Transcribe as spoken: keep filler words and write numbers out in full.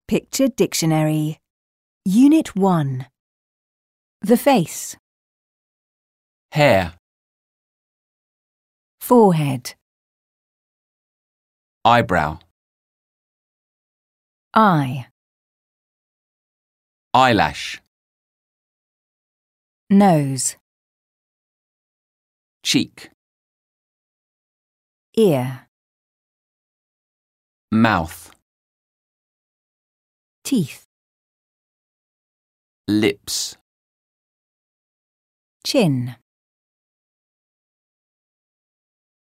Picture Dictionary. Unit one. The face. Hair, Forehead. eyebrow, Eye. eyelash, Nose. cheek, Ear. mouth, Teeth. lips. Chin.